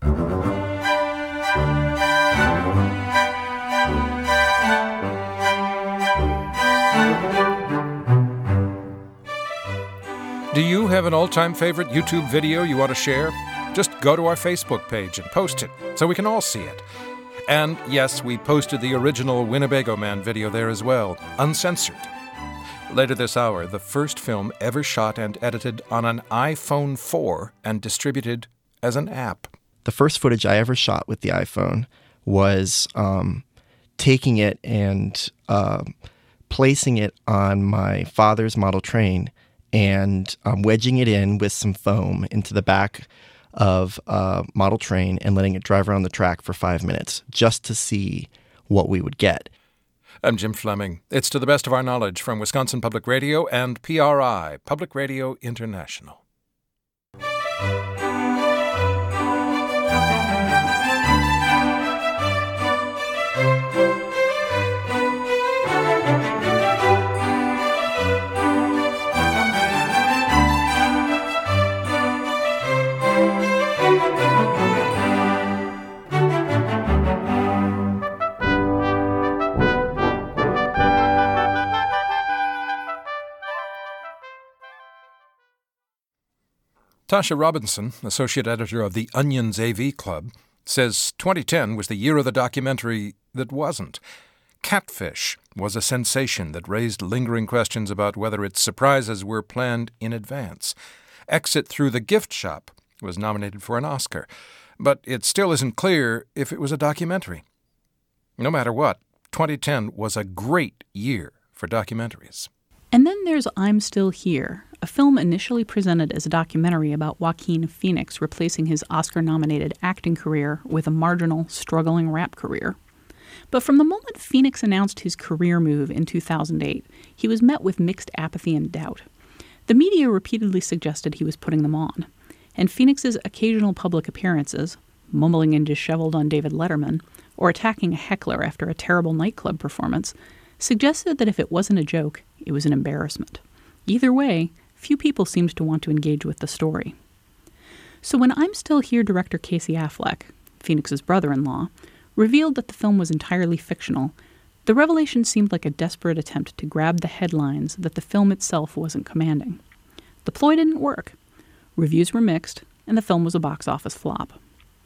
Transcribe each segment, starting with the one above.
Do you have an all-time favorite YouTube video you want to share? Just go to our Facebook page and post it so we can all see it. And yes, we posted the original Winnebago Man video there as well, uncensored. Later this hour, the first film ever shot and edited on an iPhone 4 and distributed as an app. The first footage I ever shot with the iPhone was taking it and placing it on my father's model train and wedging it in with some foam into the back of a model train and letting it drive around the track for 5 minutes just to see what we would get. I'm Jim Fleming. It's To the Best of Our Knowledge from Wisconsin Public Radio and PRI, Public Radio International. Tasha Robinson, associate editor of the Onion's AV Club, says 2010 was the year of the documentary that wasn't. Catfish was a sensation that raised lingering questions about whether its surprises were planned in advance. Exit Through the Gift Shop was nominated for an Oscar, but it still isn't clear if it was a documentary. No matter what, 2010 was a great year for documentaries. And then there's I'm Still Here, a film initially presented as a documentary about Joaquin Phoenix replacing his Oscar-nominated acting career with a marginal, struggling rap career. But from the moment Phoenix announced his career move in 2008, he was met with mixed apathy and doubt. The media repeatedly suggested he was putting them on, and Phoenix's occasional public appearances, mumbling and disheveled on David Letterman, or attacking a heckler after a terrible nightclub performance, suggested that if it wasn't a joke, it was an embarrassment. Either way, few people seemed to want to engage with the story. So when I'm Still Here director Casey Affleck, Phoenix's brother-in-law, revealed that the film was entirely fictional, the revelation seemed like a desperate attempt to grab the headlines that the film itself wasn't commanding. The ploy didn't work. Reviews were mixed, and the film was a box office flop.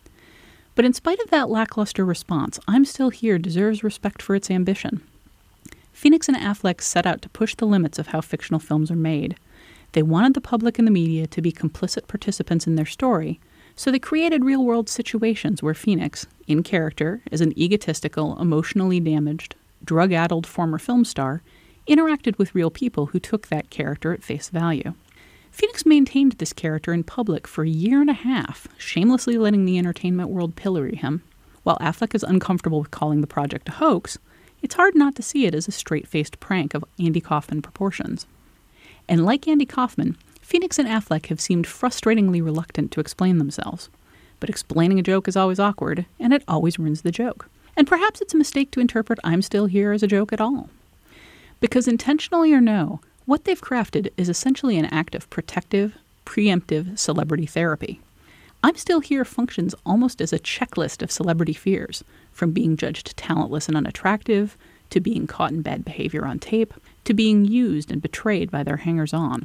But in spite of that lackluster response, I'm Still Here deserves respect for its ambition. Phoenix and Affleck set out to push the limits of how fictional films are made. They wanted the public and the media to be complicit participants in their story, so they created real-world situations where Phoenix, in character as an egotistical, emotionally damaged, drug-addled former film star, interacted with real people who took that character at face value. Phoenix maintained this character in public for a year and a half, shamelessly letting the entertainment world pillory him. While Affleck is uncomfortable with calling the project a hoax, it's hard not to see it as a straight-faced prank of Andy Kaufman proportions. And like Andy Kaufman, Phoenix and Affleck have seemed frustratingly reluctant to explain themselves. But explaining a joke is always awkward, and it always ruins the joke. And perhaps it's a mistake to interpret I'm Still Here as a joke at all. Because intentionally or no, what they've crafted is essentially an act of protective, preemptive celebrity therapy. I'm Still Here functions almost as a checklist of celebrity fears, from being judged talentless and unattractive, to being caught in bad behavior on tape, to being used and betrayed by their hangers-on.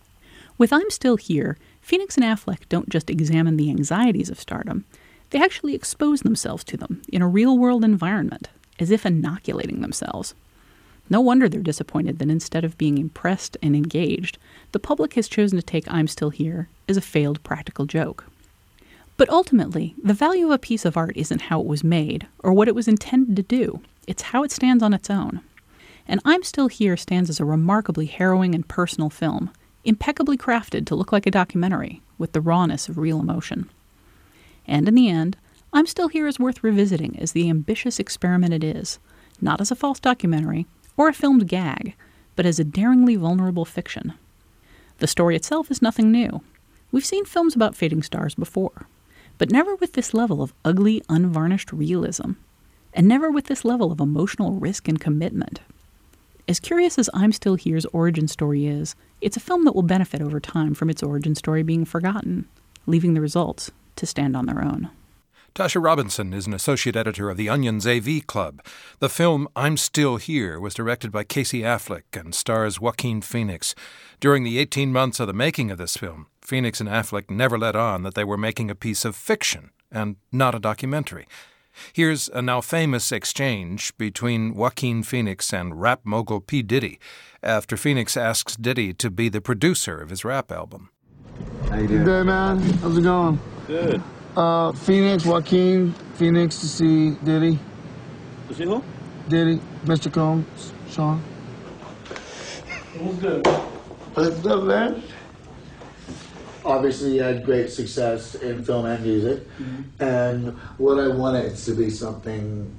With I'm Still Here, Phoenix and Affleck don't just examine the anxieties of stardom, they actually expose themselves to them in a real-world environment, as if inoculating themselves. No wonder they're disappointed that instead of being impressed and engaged, the public has chosen to take I'm Still Here as a failed practical joke. But ultimately, the value of a piece of art isn't how it was made or what it was intended to do. It's how it stands on its own. And I'm Still Here stands as a remarkably harrowing and personal film, impeccably crafted to look like a documentary with the rawness of real emotion. And in the end, I'm Still Here is worth revisiting as the ambitious experiment it is, not as a false documentary or a filmed gag, but as a daringly vulnerable fiction. The story itself is nothing new. We've seen films about fading stars before, but never with this level of ugly, unvarnished realism, and never with this level of emotional risk and commitment. As curious as I'm Still Here's origin story is, it's a film that will benefit over time from its origin story being forgotten, leaving the results to stand on their own. Tasha Robinson is an associate editor of the Onion's AV Club. The film I'm Still Here was directed by Casey Affleck and stars Joaquin Phoenix. During the 18 months of the making of this film, Phoenix and Affleck never let on that they were making a piece of fiction and not a documentary. Here's a now famous exchange between Joaquin Phoenix and rap mogul P. Diddy after Phoenix asks Diddy to be the producer of his rap album. How you doing? Good, man. How's it going? Good. Phoenix, Joaquin, Phoenix to see Diddy. To see who? Diddy, Mr. Combs, Sean. What's good? What's good, man? Obviously, you had great success in film and music, and what I wanted is to be something.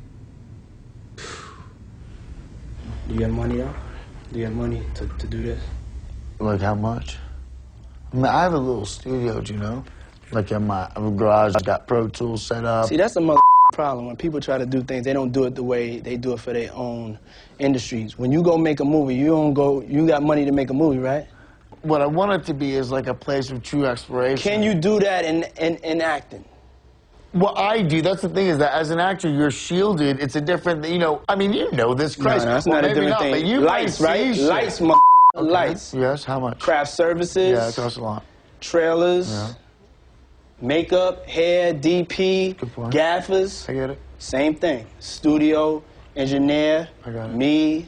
Do you have money, though? Do you have money to do this? Like how much? I mean, I have a little studio, do you know? Like in my garage, I got Pro Tools set up. See, that's the problem. When people try to do things, they don't do it the way they do it for their own industries. When you go make a movie, you got money to make a movie, right? What I want it to be is like a place of true exploration. Can you do that in acting? What I do, that's the thing, is that as an actor, you're shielded. It's a different, you know, I mean, you know this, Christ. No, that's not a different thing. But you lights, right? shit. Lights, Okay. lights. Yes, how much? Craft services. Yeah, it costs a lot. Trailers. Yeah. Makeup, hair, DP, Good point. gaffers. I get it. Same thing. Studio, engineer, I got it. me.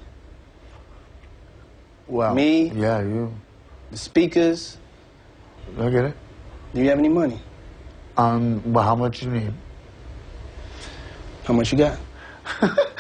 Wow. Me. Yeah, you. The speakers. I get it. Do you have any money? But how much you need? How much you got?